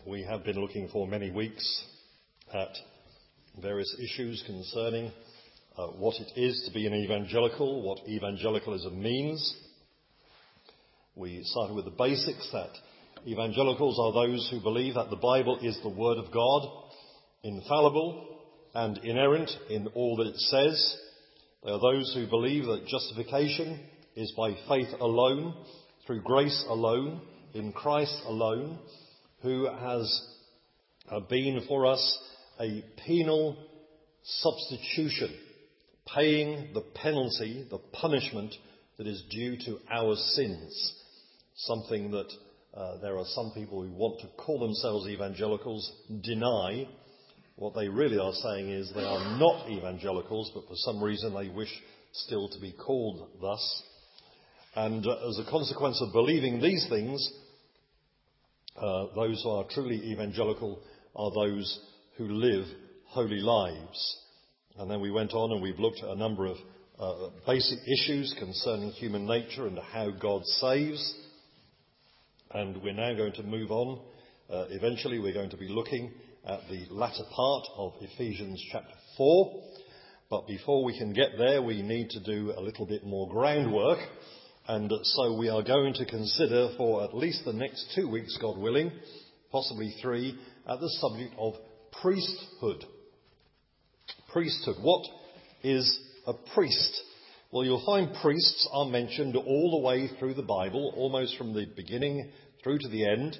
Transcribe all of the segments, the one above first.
We have been looking for many weeks at various issues concerning what it is to be an evangelical, what evangelicalism means. We started with the basics that evangelicals are those who believe that the Bible is the Word of God, infallible and inerrant in all that it says. They are those who believe that justification is by faith alone, through grace alone, in Christ alone, who has been for us a penal substitution, paying the penalty, the punishment that is due to our sins. Something that there are some people who want to call themselves evangelicals deny. What they really are saying is they are not evangelicals, but for some reason they wish still to be called thus. And as a consequence of believing these things, those who are truly evangelical are those who live holy lives. And then we went on and we've looked at a number of basic issues concerning human nature and how God saves. And we're now going to move on. Eventually we're going to be looking at the latter part of Ephesians chapter 4. But before we can get there, we need to do a little bit more groundwork. And so we are going to consider for at least the next 2 weeks, God willing, possibly 3, at the subject of priesthood. Priesthood. What is a priest? Well, you'll find priests are mentioned all the way through the Bible, almost from the beginning through to the end.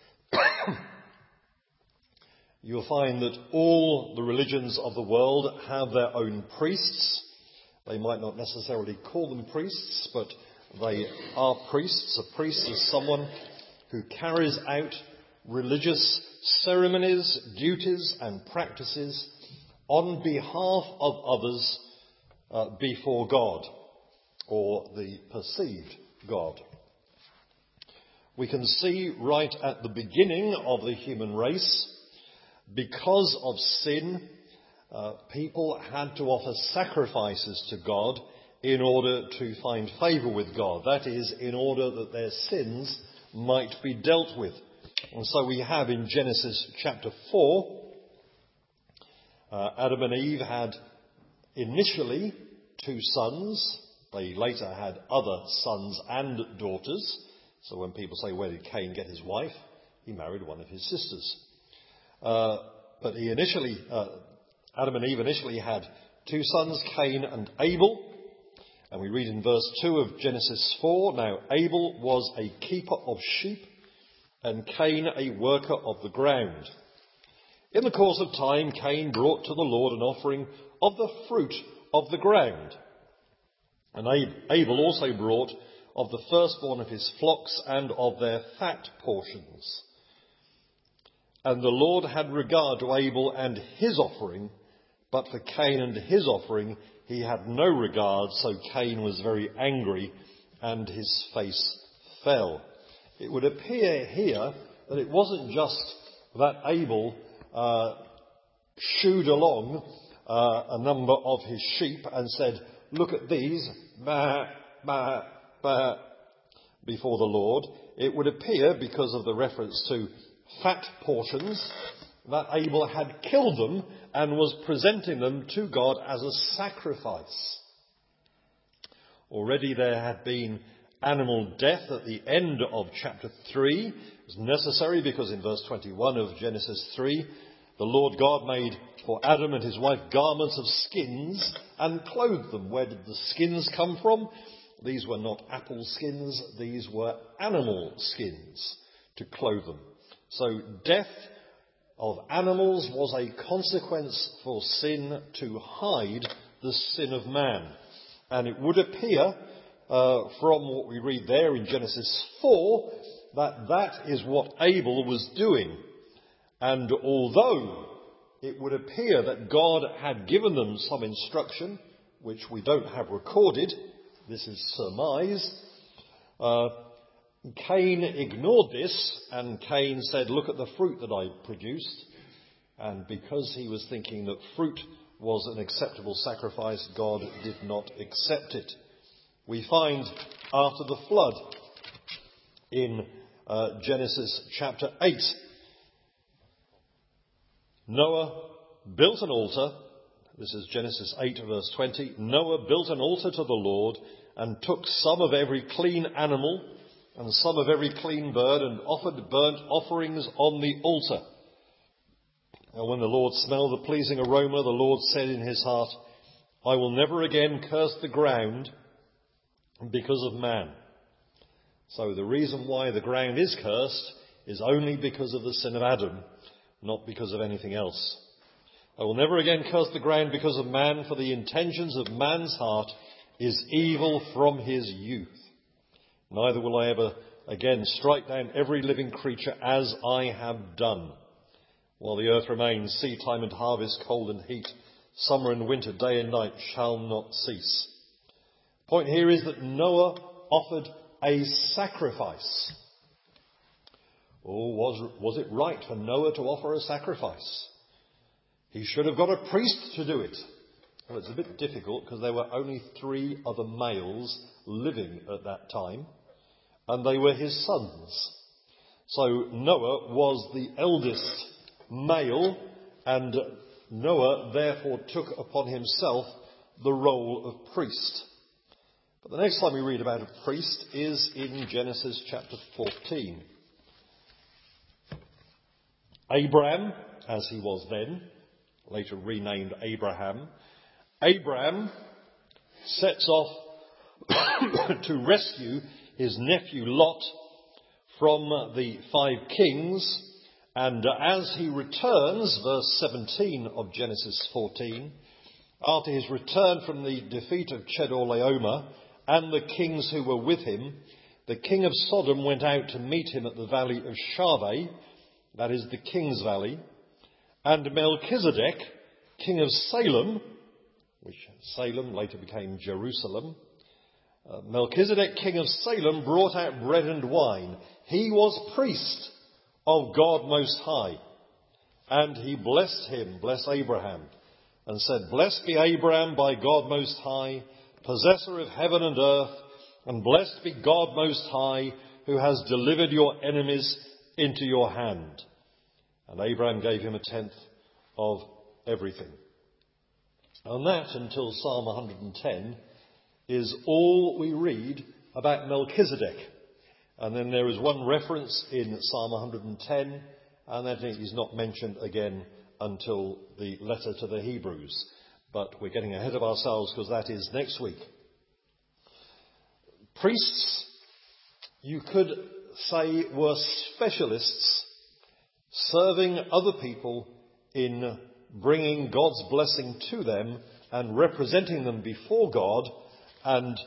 You'll find that all the religions of the world have their own priests. They might not necessarily call them priests, but they are priests. A priest is someone who carries out religious ceremonies, duties and practices on behalf of others before God, or the perceived God. We can see right at the beginning of the human race, because of sin, people had to offer sacrifices to God in order to find favour with God. That is, in order that their sins might be dealt with. And so we have in Genesis chapter 4, Adam and Eve had initially 2 sons. They later had other sons and daughters. So when people say, where did Cain get his wife? He married one of his sisters. But Adam and Eve initially had 2 sons, Cain and Abel. And we read in verse 2 of Genesis 4, now Abel was a keeper of sheep and Cain a worker of the ground. In the course of time, Cain brought to the Lord an offering of the fruit of the ground. And Abel also brought of the firstborn of his flocks and of their fat portions. And the Lord had regard to Abel and his offering, but for Cain and his offering he had no regard, so Cain was very angry and his face fell. It would appear here that it wasn't just that Abel shooed along a number of his sheep and said, look at these, bah, bah, bah, before the Lord. It would appear, because of the reference to fat portions, that Abel had killed them and was presenting them to God as a sacrifice. Already there had been animal death at the end of chapter 3. It was necessary because in verse 21 of Genesis 3, the Lord God made for Adam and his wife garments of skins and clothed them. Where did the skins come from? These were not apple skins, these were animal skins to clothe them. So death of animals was a consequence for sin to hide the sin of man. And it would appear from what we read there in Genesis 4 that that is what Abel was doing. And although it would appear that God had given them some instruction, which we don't have recorded, this is surmise, Cain ignored this, and Cain said, look at the fruit that I produced. And because he was thinking that fruit was an acceptable sacrifice, God did not accept it. We find after the flood in Genesis chapter 8 Noah built an altar. This is Genesis 8 verse 20. Noah built an altar to the Lord and took some of every clean animal and some of every clean bird and offered burnt offerings on the altar. And when the Lord smelled the pleasing aroma, the Lord said in his heart, I will never again curse the ground because of man. So the reason why the ground is cursed is only because of the sin of Adam, not because of anything else. I will never again curse the ground because of man, for the intentions of man's heart is evil from his youth. Neither will I ever again strike down every living creature as I have done. While the earth remains, seed time and harvest, cold and heat, summer and winter, day and night shall not cease. The point here is that Noah offered a sacrifice. Oh, was it right for Noah to offer a sacrifice? He should have got a priest to do it. Well, it's a bit difficult because there were only 3 other males living at that time, and they were his sons. So Noah was the eldest male, and Noah therefore took upon himself the role of priest. But the next time we read about a priest is in Genesis chapter 14. Abraham, as he was then, later renamed Abraham, Abraham sets off to rescue his nephew Lot from the 5 kings. And as he returns, verse 17 of Genesis 14, after his return from the defeat of Chedorlaomer and the kings who were with him, the king of Sodom went out to meet him at the valley of Shaveh, that is the king's valley, and Melchizedek, king of Salem, which Salem later became Jerusalem, Melchizedek, king of Salem, brought out bread and wine. He was priest of God Most High. And he blessed him, blessed Abraham, and said, Blessed be Abraham by God Most High, possessor of heaven and earth, and blessed be God Most High, who has delivered your enemies into your hand. And Abraham gave him 1/10 of everything. And that, until Psalm 110, is all we read about Melchizedek. And then there is one reference in Psalm 110, and then it is not mentioned again until the letter to the Hebrews. But we're getting ahead of ourselves because that is next week. Priests, you could say, were specialists serving other people in bringing God's blessing to them and representing them before God and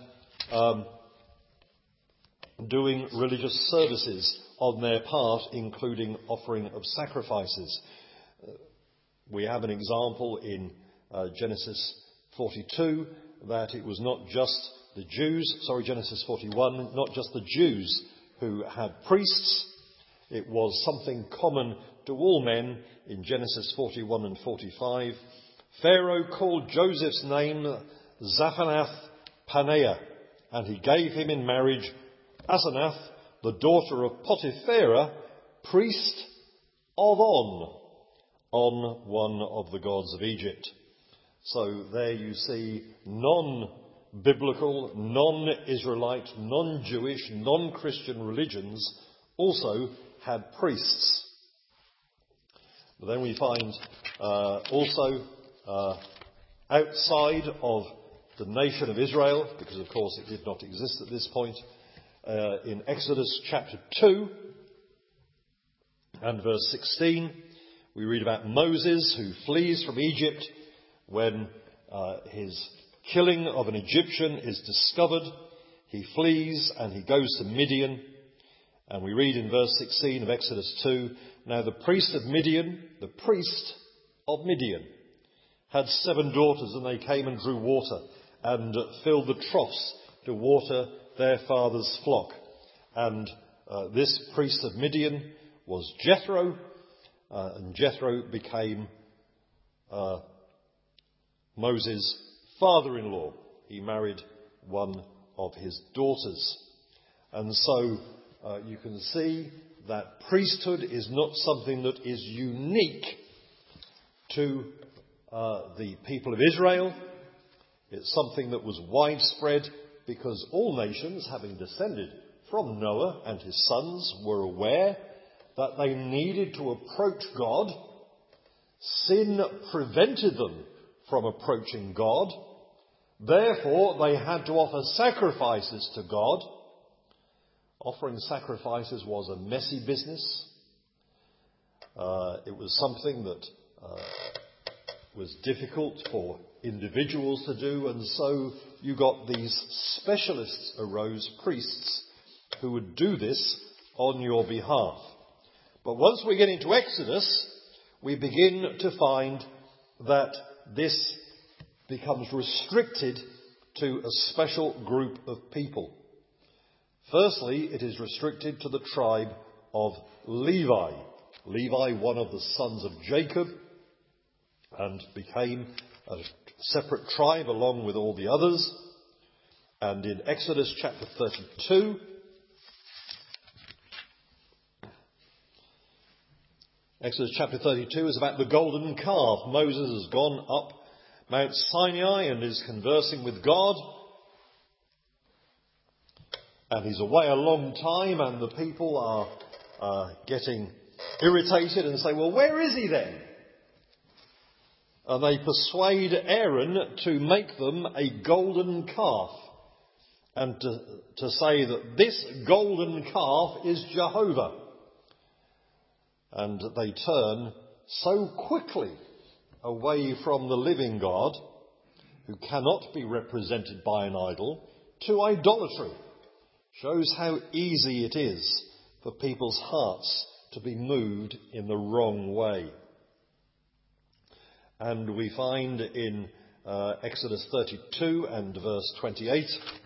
doing religious services on their part, including offering of sacrifices. We have an example in Genesis 42 that it was not just the Jews, Genesis 41, not just the Jews who had priests. It was something common to all men in Genesis 41 and 45. Pharaoh called Joseph's name Zaphanath Paneah, and he gave him in marriage Asenath, the daughter of Potipharah, priest of On, one of the gods of Egypt. So there you see non-biblical, non-Israelite, non-Jewish, non-Christian religions also had priests. But then we find also outside of the nation of Israel, because of course it did not exist at this point, in Exodus chapter 2 and verse 16, we read about Moses who flees from Egypt when his killing of an Egyptian is discovered. He flees and he goes to Midian. And we read in verse 16 of Exodus 2, Now the priest of Midian, had 7 daughters, and they came and drew water and filled the troughs to water their father's flock. And this priest of Midian was Jethro, and Jethro became Moses' father-in-law. He married one of his daughters. And so you can see that priesthood is not something that is unique to the people of Israel. It's something that was widespread because all nations, having descended from Noah and his sons, were aware that they needed to approach God. Sin prevented them from approaching God. Therefore, they had to offer sacrifices to God. Offering sacrifices was a messy business. It was something that was difficult for individuals to do, and so you got these specialists arose, priests, who would do this on your behalf. But once we get into Exodus, we begin to find that this becomes restricted to a special group of people. Firstly, it is restricted to the tribe of Levi. Levi, one of the sons of Jacob, and became a separate tribe along with all the others. And in Exodus chapter 32, Exodus chapter 32 is about the golden calf. Moses has gone up Mount Sinai and is conversing with God. And he's away a long time, and the people are getting irritated and say, well, where is he then? And they persuade Aaron to make them a golden calf and to say that this golden calf is Jehovah. And they turn so quickly away from the living God, who cannot be represented by an idol, to idolatry. Shows how easy it is for people's hearts to be moved in the wrong way. And we find in Exodus 32 and verse 28,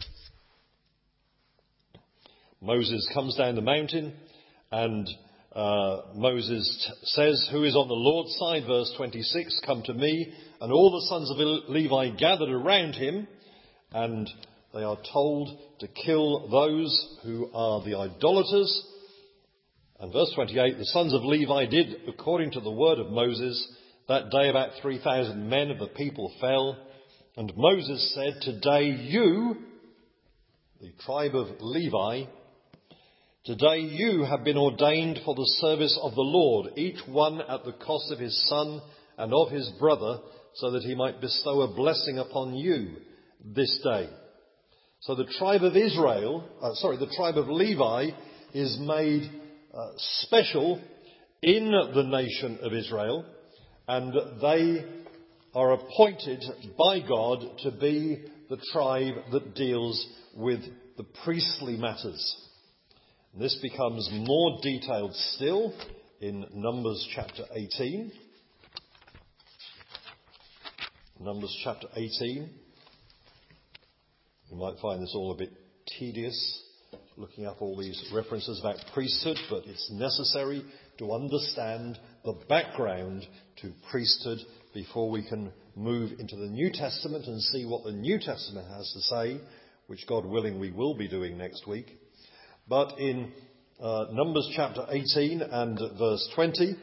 Moses comes down the mountain, and Moses says, who is on the Lord's side? Verse 26, come to me. And all the sons of Levi gathered around him, and they are told to kill those who are the idolaters. And verse 28, the sons of Levi did according to the word of Moses. That day about 3,000 men of the people fell. And Moses said, today you, the tribe of Levi, today you have been ordained for the service of the Lord, each one at the cost of his son and of his brother, so that he might bestow a blessing upon you this day. So the tribe of the tribe of Levi is made special in the nation of Israel, and they are appointed by God to be the tribe that deals with the priestly matters. And this becomes more detailed still in Numbers chapter 18. Numbers chapter 18. You might find this all a bit tedious, looking up all these references about priesthood, but it's necessary to understand the background to priesthood before we can move into the New Testament and see what the New Testament has to say, which, God willing, we will be doing next week. But in Numbers chapter 18 and verse 20,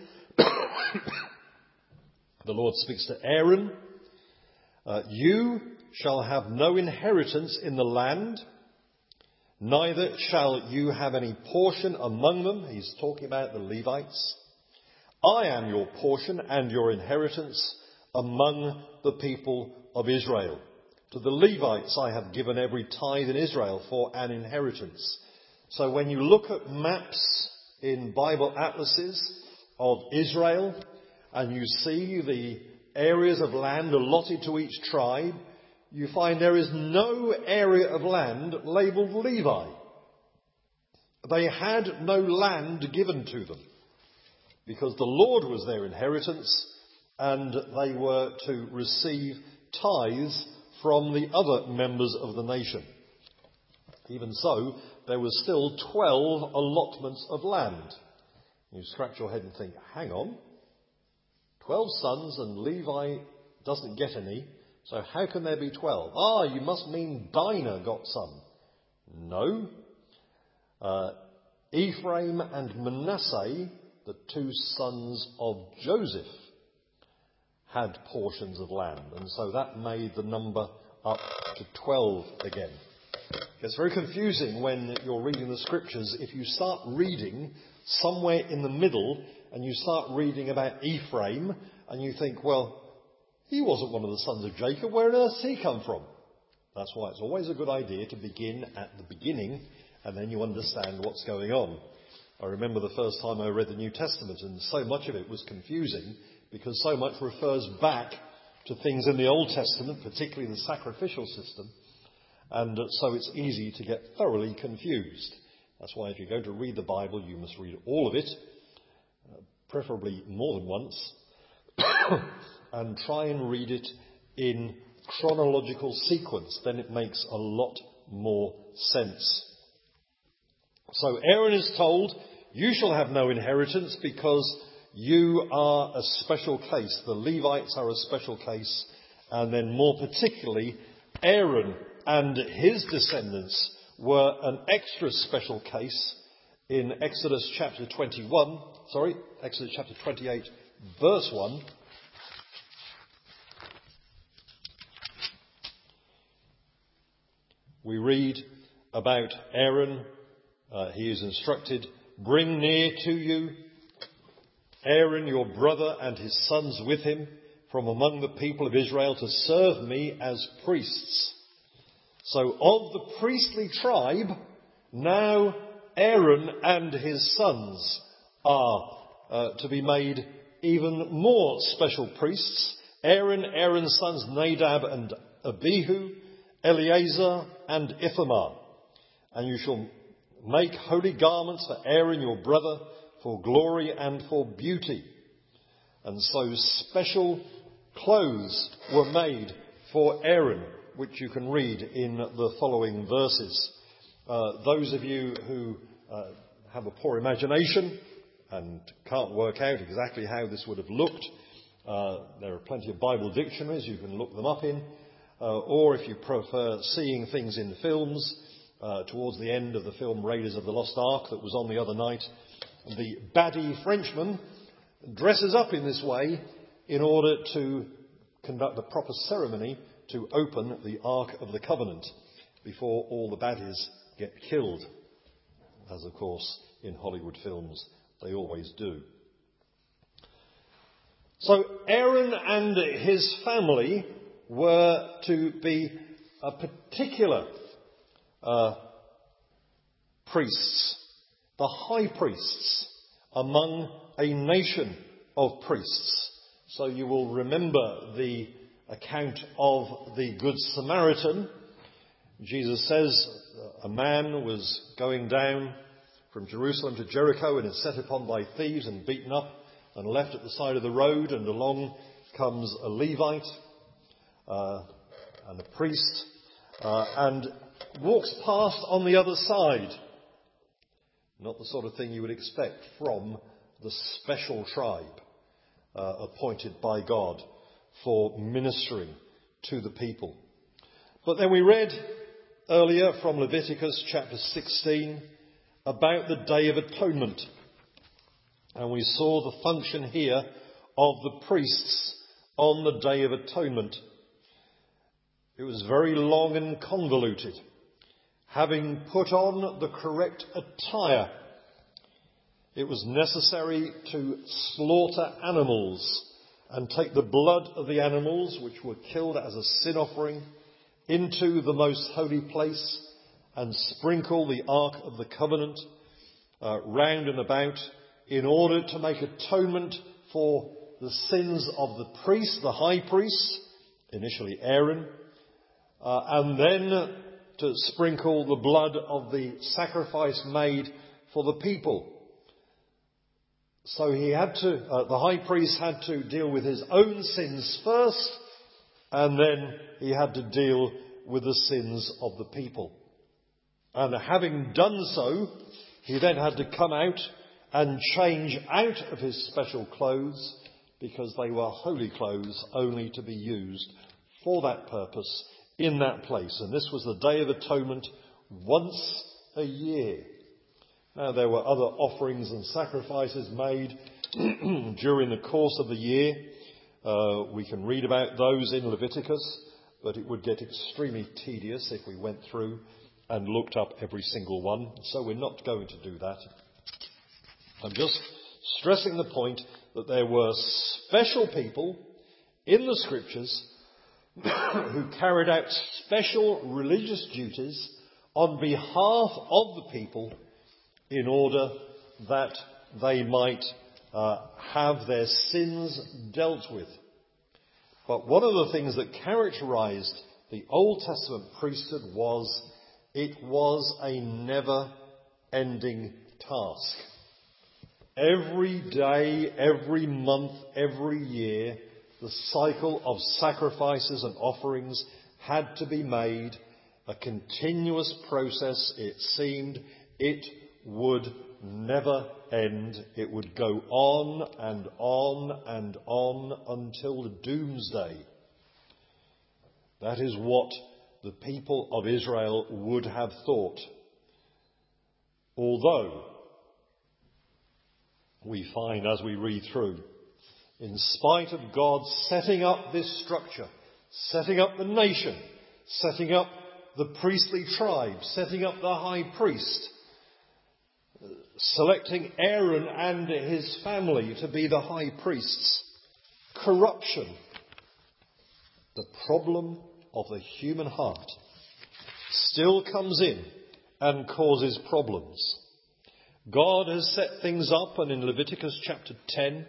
the Lord speaks to Aaron, you shall have no inheritance in the land, neither shall you have any portion among them. He's talking about the Levites. I am your portion and your inheritance among the people of Israel. To the Levites I have given every tithe in Israel for an inheritance. So when you look at maps in Bible atlases of Israel and you see the areas of land allotted to each tribe, you find there is no area of land labelled Levi. They had no land given to them because the Lord was their inheritance and they were to receive tithes from the other members of the nation. Even so, there were still 12 allotments of land. You scratch your head and think, hang on, 12 sons and Levi doesn't get any, so how can there be 12? You must mean Dinah got some. No. Ephraim and Manasseh, the two sons of Joseph, had portions of land. And so that made the number up to 12 again. It's very confusing when you're reading the scriptures if you start reading somewhere in the middle and you start reading about Ephraim and you think, well, he wasn't one of the sons of Jacob. Where on earth did he come from? That's why it's always a good idea to begin at the beginning and then you understand what's going on. I remember the first time I read the New Testament and so much of it was confusing because so much refers back to things in the Old Testament, particularly the sacrificial system. And so it's easy to get thoroughly confused. That's why if you're going to read the Bible, you must read all of it, preferably more than once, and try and read it in chronological sequence. Then it makes a lot more sense. So Aaron is told, you shall have no inheritance because you are a special case. The Levites are a special case. And then more particularly, Aaron and his descendants were an extra special case in Exodus chapter 28, verse 1. We read about Aaron. He is instructed, bring near to you Aaron your brother and his sons with him from among the people of Israel to serve me as priests. So of the priestly tribe, now Aaron and his sons are to be made even more special priests. Aaron, Aaron's sons Nadab and Abihu, Eleazar and Ithamar. And you shall make holy garments for Aaron your brother for glory and for beauty. And so special clothes were made for Aaron, which you can read in the following verses. Those of you who have a poor imagination and can't work out exactly how this would have looked, there are plenty of Bible dictionaries you can look them up in. Or if you prefer seeing things in films, towards the end of the film Raiders of the Lost Ark that was on the other night, the baddie Frenchman dresses up in this way in order to conduct the proper ceremony to open the Ark of the Covenant before all the baddies get killed, as of course in Hollywood films they always do. So Aaron and his family were to be a particular priests, the high priests among a nation of priests. So you will remember the account of the Good Samaritan. Jesus says a man was going down from Jerusalem to Jericho and is set upon by thieves and beaten up and left at the side of the road, and along comes a Levite and a priest and walks past on the other side. Not the sort of thing you would expect from the special tribe appointed by God for ministering to the people. But then we read earlier from Leviticus chapter 16 about the Day of Atonement. And we saw the function here of the priests on the Day of Atonement. It was very long and convoluted. Having put on the correct attire, it was necessary to slaughter animals and take the blood of the animals, which were killed as a sin offering, into the most holy place and sprinkle the Ark of the Covenant round and about in order to make atonement for the sins of the priest, the high priest, initially Aaron, and then to sprinkle the blood of the sacrifice made for the people. So the high priest had to deal with his own sins first, and then he had to deal with the sins of the people. And having done so, he then had to come out and change out of his special clothes, because they were holy clothes only to be used for that purpose in that place. And this was the Day of Atonement once a year. Now, there were other offerings and sacrifices made during the course of the year, We can read about those in Leviticus, but it would get extremely tedious if we went through and looked up every single one. So we're not going to do that. I'm just stressing the point that there were special people in the Scriptures who carried out special religious duties on behalf of the people in order that they might have their sins dealt with. But one of the things that characterized the Old Testament priesthood was it was a never-ending task. Every day, every month, every year, the cycle of sacrifices and offerings had to be made. A continuous process, it seemed. It would never end. It would go on and on and on until the doomsday. That is what the people of Israel would have thought. Although we find as we read through, in spite of God setting up this structure, setting up the nation, setting up the priestly tribe, setting up the high priest, selecting Aaron and his family to be the high priests, corruption, the problem of the human heart, still comes in and causes problems. God has set things up, and in Leviticus chapter 10,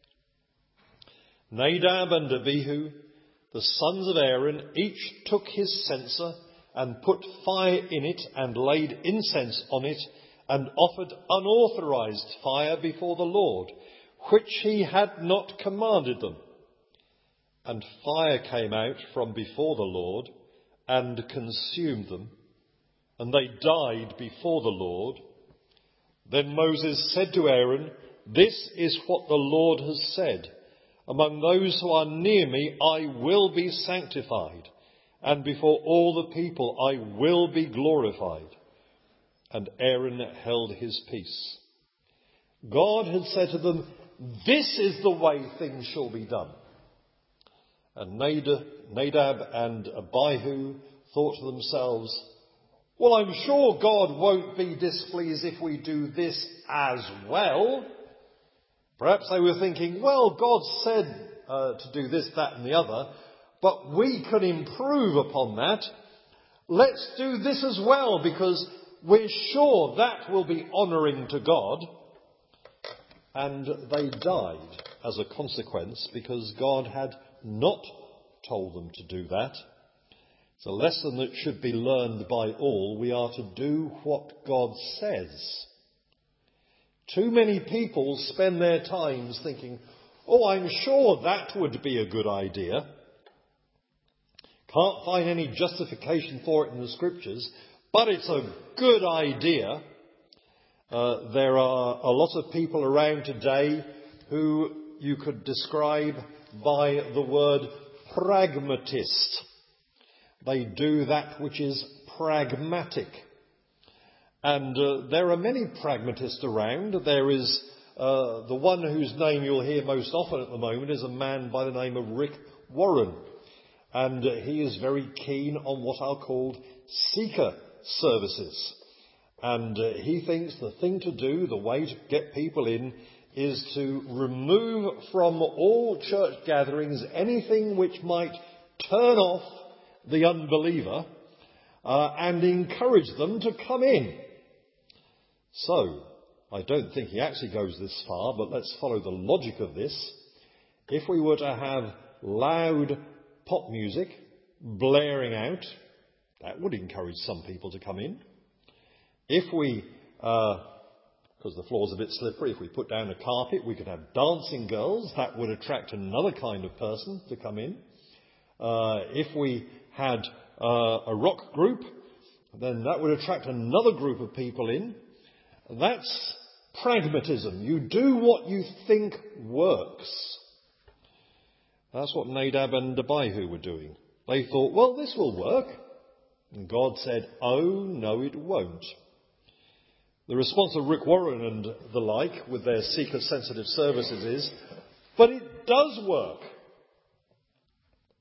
Nadab and Abihu, the sons of Aaron, each took his censer and put fire in it and laid incense on it and offered unauthorized fire before the Lord, which he had not commanded them. And fire came out from before the Lord and consumed them, and they died before the Lord. Then Moses said to Aaron, "This is what the Lord has said. Among those who are near me I will be sanctified, and before all the people I will be glorified." And Aaron held his peace. God had said to them, "This is the way things shall be done." And Nadab and Abihu thought to themselves, "Well, I'm sure God won't be displeased if we do this as well." Perhaps they were thinking, well, God said to do this, that and the other, but we can improve upon that. Let's do this as well, because we're sure that will be honouring to God. And they died as a consequence because God had not told them to do that. It's a lesson that should be learned by all. We are to do what God says. Too many people spend their times thinking, "Oh, I'm sure that would be a good idea." Can't find any justification for it in the Scriptures, but it's a good idea. There are a lot of people around today who you could describe by the word pragmatist. They do that which is pragmatic. And there are many pragmatists around. There is the one whose name you'll hear most often at the moment is a man by the name of Rick Warren. And he is very keen on what are called seeker services. And he thinks the thing to do, the way to get people in, is to remove from all church gatherings anything which might turn off the unbeliever and encourage them to come in. So, I don't think he actually goes this far, but let's follow the logic of this. If we were to have loud pop music blaring out, that would encourage some people to come in. If we, because the floor's a bit slippery, if we put down a carpet, we could have dancing girls. That would attract another kind of person to come in. If we had a rock group, then that would attract another group of people in. That's pragmatism. You do what you think works. That's what Nadab and Abihu were doing. They thought, well, this will work. And God said, oh, no, it won't. The response of Rick Warren and the like with their seeker-sensitive services is, but it does work.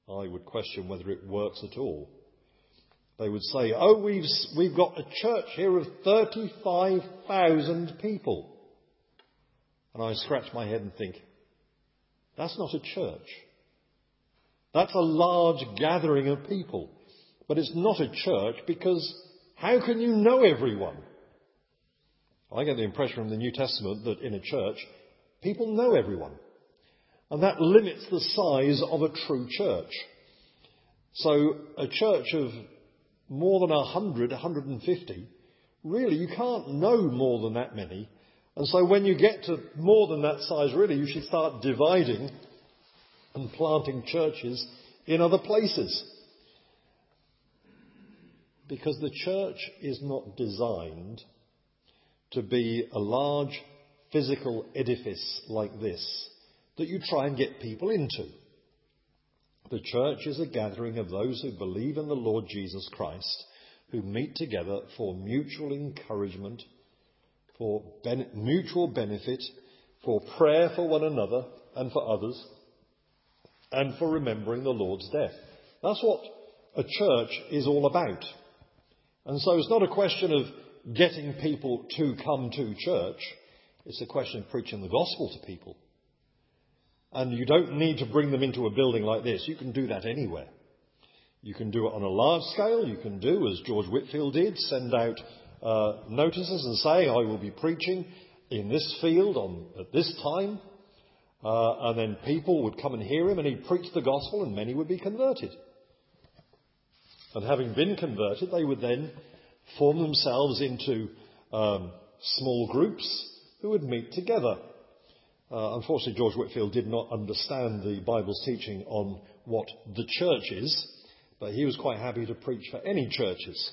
I would question whether it works at all. They would say, oh, we've got a church here of 35,000 people. And I scratch my head and think, that's not a church. That's a large gathering of people. But it's not a church because how can you know everyone? I get the impression from the New Testament that in a church, people know everyone. And that limits the size of a true church. So a church of more than 100, 150, really you can't know more than that many. And so when you get to more than that size, really you should start dividing and planting churches in other places. Because the church is not designed to be a large physical edifice like this that you try and get people into. The church is a gathering of those who believe in the Lord Jesus Christ, who meet together for mutual encouragement, for mutual benefit, for prayer for one another and for others, and for remembering the Lord's death. That's what a church is all about. And so it's not a question of getting people to come to church. It's a question of preaching the gospel to people. And you don't need to bring them into a building like this. You can do that anywhere. You can do it on a large scale. You can do, as George Whitefield did, send out notices and say, I will be preaching in this field at this time. And then people would come and hear him and he'd preach the gospel and many would be converted. And having been converted, they would then form themselves into small groups who would meet together. Unfortunately, George Whitefield did not understand the Bible's teaching on what the church is, but he was quite happy to preach for any churches.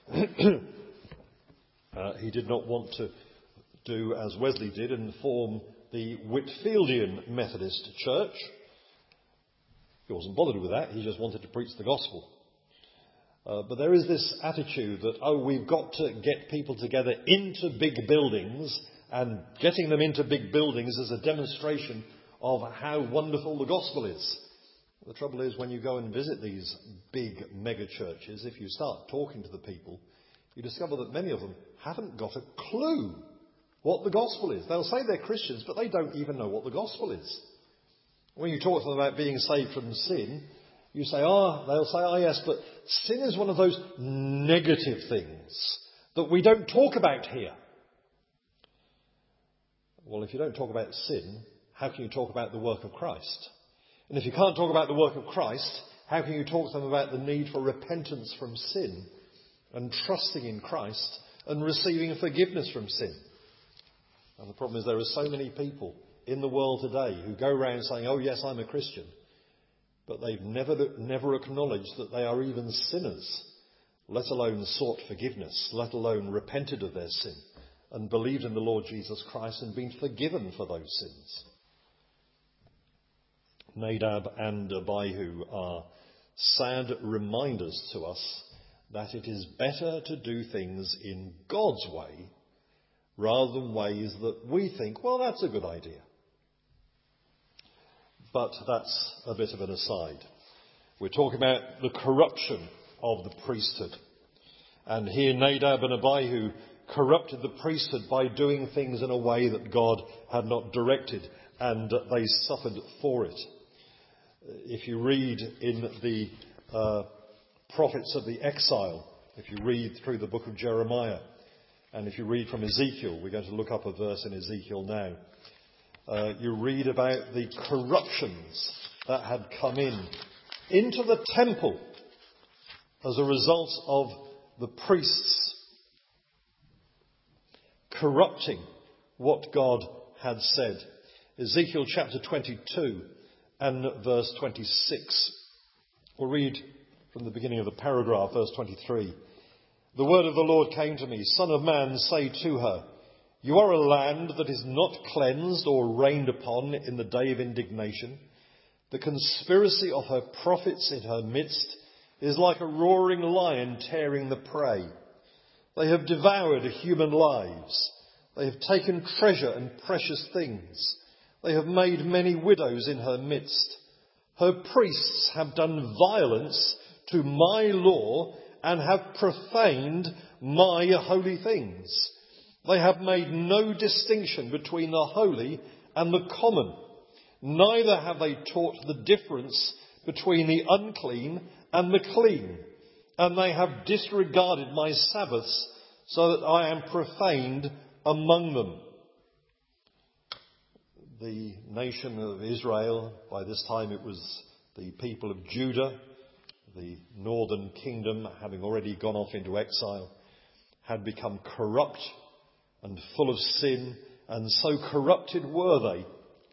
He did not want to do as Wesley did and form the Whitfieldian Methodist Church. He wasn't bothered with that. He just wanted to preach the gospel. But there is this attitude that, we've got to get people together into big buildings, and getting them into big buildings is a demonstration of how wonderful the gospel is. The trouble is, when you go and visit these big mega churches, if you start talking to the people, you discover that many of them haven't got a clue what the gospel is. They'll say they're Christians, but they don't even know what the gospel is. When you talk to them about being saved from sin, you say, they'll say, yes, but sin is one of those negative things that we don't talk about here. Well, if you don't talk about sin, how can you talk about the work of Christ? And if you can't talk about the work of Christ, how can you talk to them about the need for repentance from sin and trusting in Christ and receiving forgiveness from sin? And the problem is there are so many people in the world today who go around saying, oh yes, I'm a Christian, but they've never acknowledged that they are even sinners, let alone sought forgiveness, let alone repented of their sin and believed in the Lord Jesus Christ and been forgiven for those sins. Nadab and Abihu are sad reminders to us that it is better to do things in God's way rather than ways that we think, well, that's a good idea. But that's a bit of an aside. We're talking about the corruption of the priesthood. And here Nadab and Abihu corrupted the priesthood by doing things in a way that God had not directed, and they suffered for it. If you read in the prophets of the exile, if you read through the book of Jeremiah, and if you read from Ezekiel, we're going to look up a verse in Ezekiel now, you read about the corruptions that had come into the temple as a result of the priests corrupting what God had said. Ezekiel chapter 22 and verse 26. We'll read from the beginning of the paragraph, verse 23. The word of the Lord came to me, Son of man, say to her, you are a land that is not cleansed or rained upon in the day of indignation. The conspiracy of her prophets in her midst is like a roaring lion tearing the prey. They have devoured human lives. They have taken treasure and precious things. They have made many widows in her midst. Her priests have done violence to my law and have profaned my holy things. They have made no distinction between the holy and the common. Neither have they taught the difference between the unclean and the clean. And they have disregarded my Sabbaths, so that I am profaned among them. The nation of Israel, by this time it was the people of Judah, the northern kingdom, having already gone off into exile, had become corrupt and full of sin, and so corrupted were they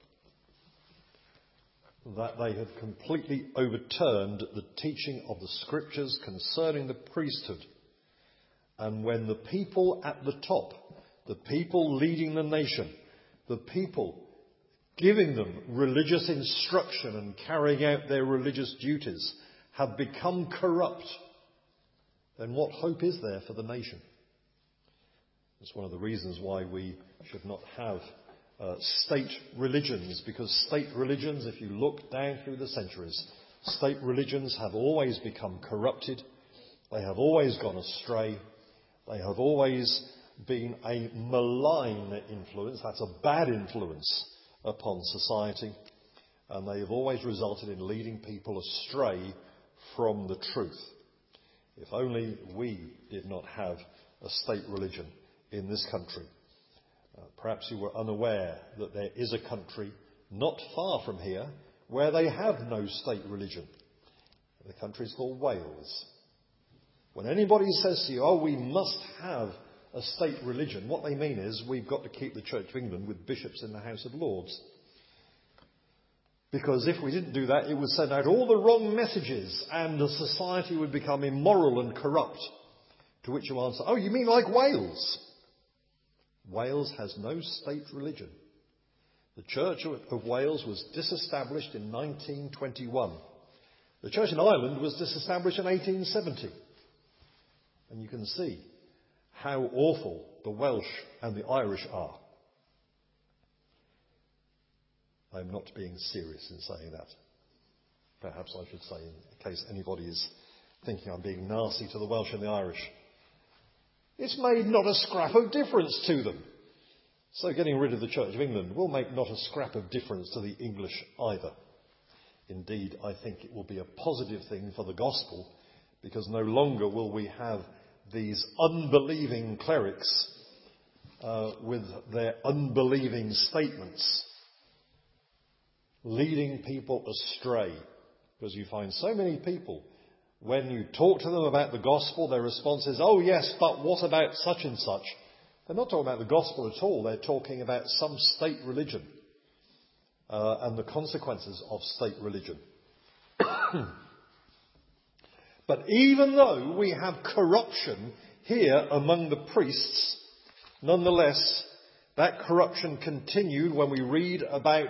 that they had completely overturned the teaching of the Scriptures concerning the priesthood. And when the people at the top, the people leading the nation, the people giving them religious instruction and carrying out their religious duties, have become corrupt, then what hope is there for the nation? It's one of the reasons why we should not have state religions, because state religions, if you look down through the centuries, state religions have always become corrupted. They have always gone astray. They have always been a malign influence. That's a bad influence upon society. And they have always resulted in leading people astray from the truth. If only we did not have a state religion in this country. Perhaps you were unaware that there is a country not far from here where they have no state religion. The country is called Wales. When anybody says to you, oh, we must have a state religion, what they mean is we've got to keep the Church of England with bishops in the House of Lords. Because if we didn't do that, it would send out all the wrong messages and the society would become immoral and corrupt. To which you answer, oh, you mean like Wales? Wales has no state religion. The Church of Wales was disestablished in 1921. The Church in Ireland was disestablished in 1870. And you can see how awful the Welsh and the Irish are. I'm not being serious in saying that. Perhaps I should say, in case anybody is thinking I'm being nasty to the Welsh and the Irish. It's made not a scrap of difference to them. So getting rid of the Church of England will make not a scrap of difference to the English either. Indeed, I think it will be a positive thing for the gospel, because no longer will we have these unbelieving clerics with their unbelieving statements leading people astray. Because you find so many people, when you talk to them about the gospel, their response is, oh yes, but what about such and such? They're not talking about the gospel at all. They're talking about some state religion and the consequences of state religion. But even though we have corruption here among the priests, nonetheless, that corruption continued when we read about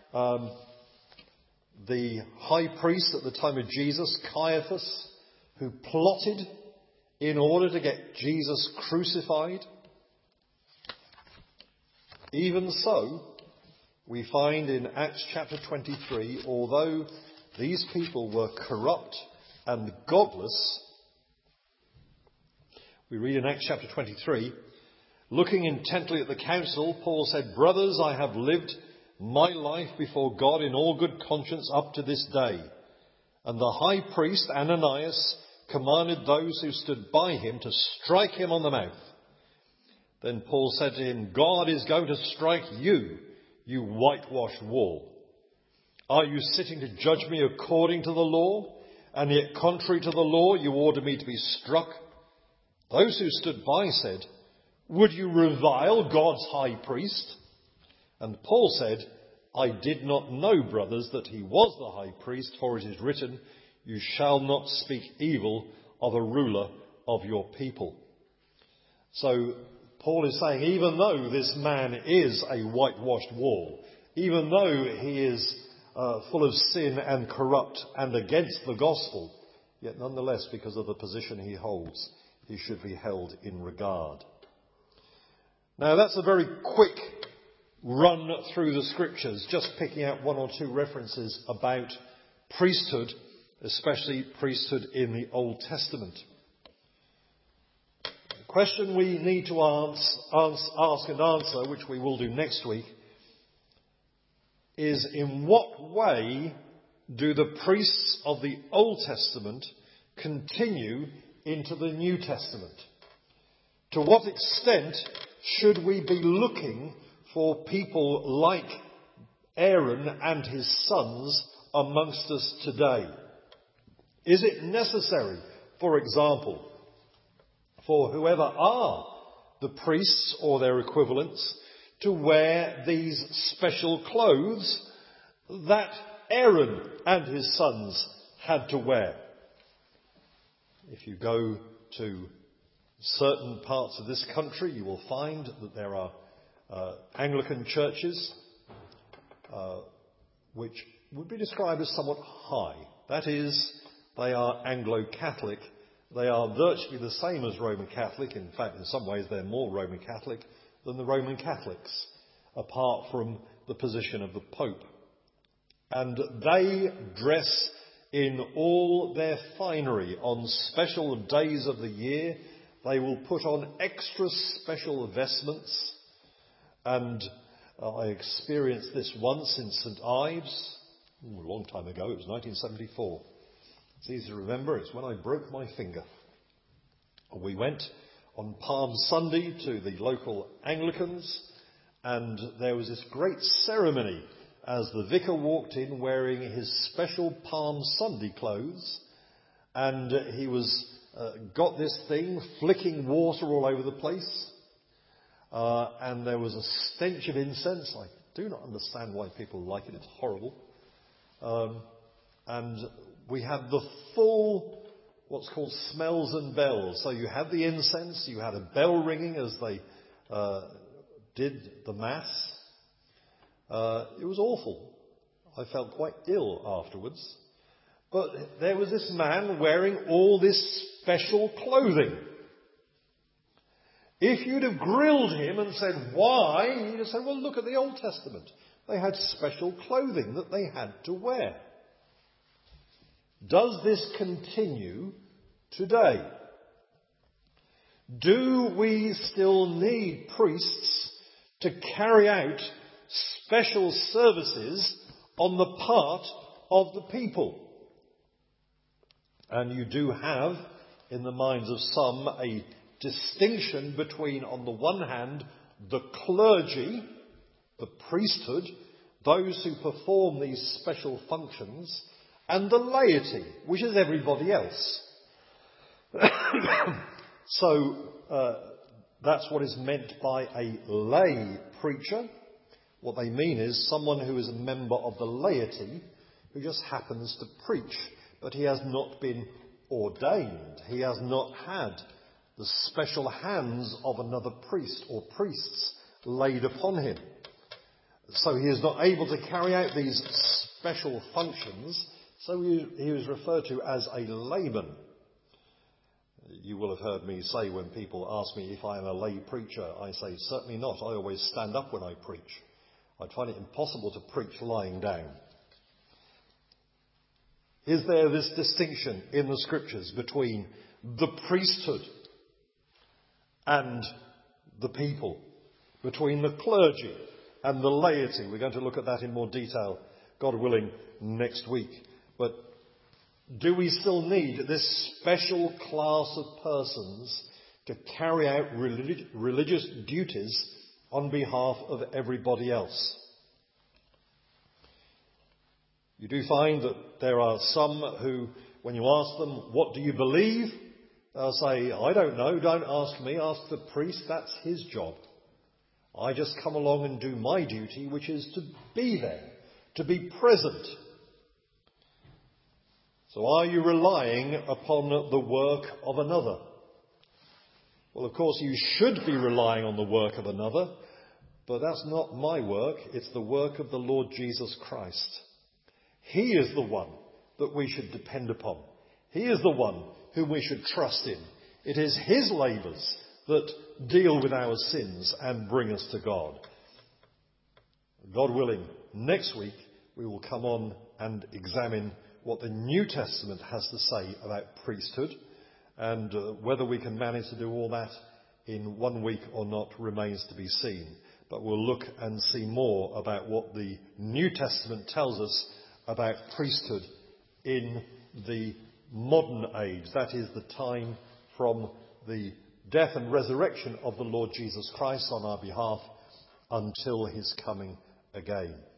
the high priest at the time of Jesus, Caiaphas, who plotted in order to get Jesus crucified. Even so, we find in Acts chapter 23, although these people were corrupt and godless, we read in Acts chapter 23, looking intently at the council, Paul said, brothers, I have lived my life before God in all good conscience up to this day. And the high priest, Ananias, commanded those who stood by him to strike him on the mouth. Then Paul said to him, God is going to strike you, you whitewashed wall. Are you sitting to judge me according to the law? And yet contrary to the law, you order me to be struck? Those who stood by said, would you revile God's high priest? And Paul said, I did not know, brothers, that he was the high priest, for it is written, you shall not speak evil of a ruler of your people. So Paul is saying, even though this man is a whitewashed wall, even though he is full of sin and corrupt and against the gospel, yet nonetheless, because of the position he holds, he should be held in regard. Now that's a very quick run through the scriptures, just picking out one or two references about priesthood, especially priesthood in the Old Testament. The question we need to ask and answer, which we will do next week, is in what way do the priests of the Old Testament continue into the New Testament? To what extent should we be looking for people like Aaron and his sons amongst us today? Is it necessary, for example, for whoever are the priests or their equivalents to wear these special clothes that Aaron and his sons had to wear? If you go to certain parts of this country, you will find that there are Anglican churches which would be described as somewhat high. That is, they are Anglo-Catholic. They are virtually the same as Roman Catholic. In fact, in some ways they're more Roman Catholic than the Roman Catholics, apart from the position of the Pope. And they dress in all their finery on special days of the year. They will put on extra special vestments. And I experienced this once in St Ives, a long time ago. It was 1974. It's easy to remember. It's when I broke my finger. We went on Palm Sunday to the local Anglicans, and there was this great ceremony as the vicar walked in wearing his special Palm Sunday clothes, and he was got this thing flicking water all over the place, and there was a stench of incense. I do not understand why people like it. It's horrible. And we had the full, what's called smells and bells. So you had the incense, you had a bell ringing as they did the Mass. It was awful. I felt quite ill afterwards. But there was this man wearing all this special clothing. If you'd have grilled him and said, why? He'd have said, well, look at the Old Testament. They had special clothing that they had to wear. Does this continue today? Do we still need priests to carry out special services on the part of the people? And you do have, in the minds of some, a distinction between, on the one hand, the clergy, the priesthood, those who perform these special functions, and the laity, which is everybody else. So that's what is meant by a lay preacher. What they mean is someone who is a member of the laity who just happens to preach, but he has not been ordained. He has not had the special hands of another priest or priests laid upon him. So he is not able to carry out these special functions. So he was referred to as a layman. You will have heard me say when people ask me if I am a lay preacher, I say certainly not. I always stand up when I preach. I find it impossible to preach lying down. Is there this distinction in the scriptures between the priesthood and the people, between the clergy and the laity? We're going to look at that in more detail, God willing, next week. But do we still need this special class of persons to carry out religious duties on behalf of everybody else? You do find that there are some who, when you ask them, what do you believe? They'll say, I don't know, don't ask me, ask the priest, that's his job. I just come along and do my duty, which is to be there, to be present. So are you relying upon the work of another? Well, of course, you should be relying on the work of another, but that's not my work, it's the work of the Lord Jesus Christ. He is the one that we should depend upon. He is the one whom we should trust in. It is his labours that deal with our sins and bring us to God. God willing, next week we will come on and examine what the New Testament has to say about priesthood, and whether we can manage to do all that in 1 week or not remains to be seen. But we'll look and see more about what the New Testament tells us about priesthood in the modern age. That is the time from the death and resurrection of the Lord Jesus Christ on our behalf until his coming again.